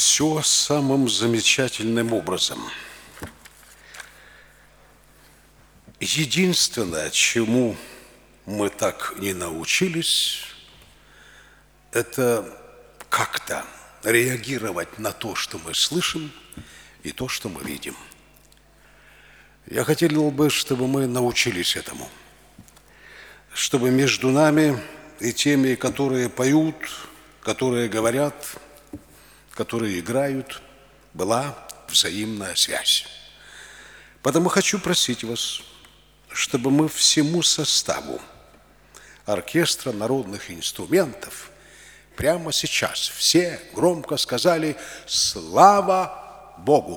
Все самым замечательным образом. Единственное, чему мы так не научились, это как-то реагировать на то, что мы слышим, и то, что мы видим. Я хотел бы, чтобы мы научились этому, чтобы между нами и теми, которые поют, которые говорят, которые играют, была взаимная связь. Потому хочу просить вас, чтобы мы всему составу оркестра народных инструментов прямо сейчас все громко сказали «Слава Богу!».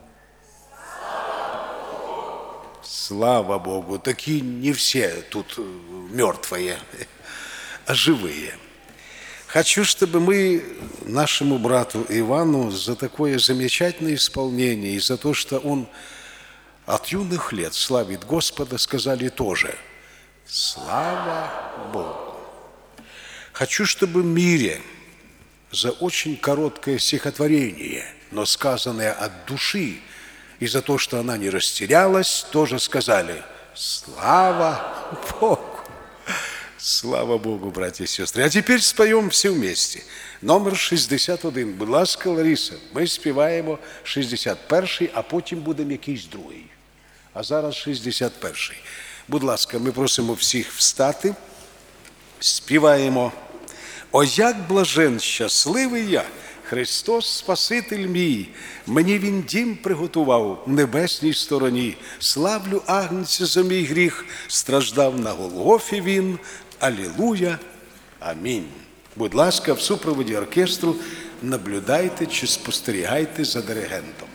Слава Богу! Такие не все тут мертвые, а живые. Хочу, чтобы мы нашему брату Ивану за такое замечательное исполнение и за то, что он от юных лет славит Господа, сказали тоже «Слава Богу!». Хочу, чтобы в мире за очень короткое стихотворение, но сказанное от души, и за то, что она не растерялась, тоже сказали «Слава Богу!». Слава Богу, братья и сестры. А теперь споем все вместе. Номер 61. Будь ласка, Лариса, ми співаємо 61-й, а потім будемо якийсь другий. А зараз 61-й. Будь ласка, ми просимо всіх встати. Співаємо. О, як блажен, щасливий я, Христос Спаситель мій, мені Він дім приготував в небесній стороні. Славлю Агнця за мій гріх, страждав на Голгофі Він. Алілуя, амінь. Будь ласка, в супроводі оркестру наблюдайте чи спостерігайте за диригентом.